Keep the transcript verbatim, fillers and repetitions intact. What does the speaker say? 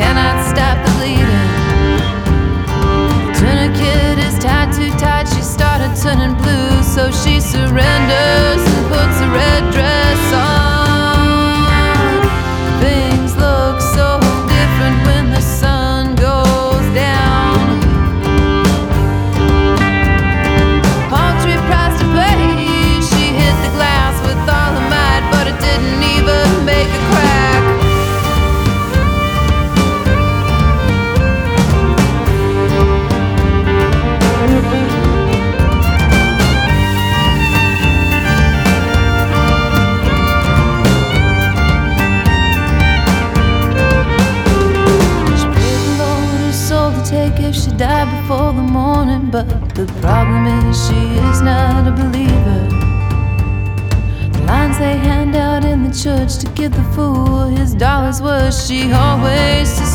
cannot stop the bleeding. The tourniquet is tied too tight, she started turning blue, so she surrenders and puts a red dress on. Things look so different when the sun goes down. Paltry price to pay, she hit the glass with all her might, but it didn't even make a crack. Take if she died before the morning, but the problem is she is not a believer. The lines they hand out in the church to give the fool his dollar's worth, she always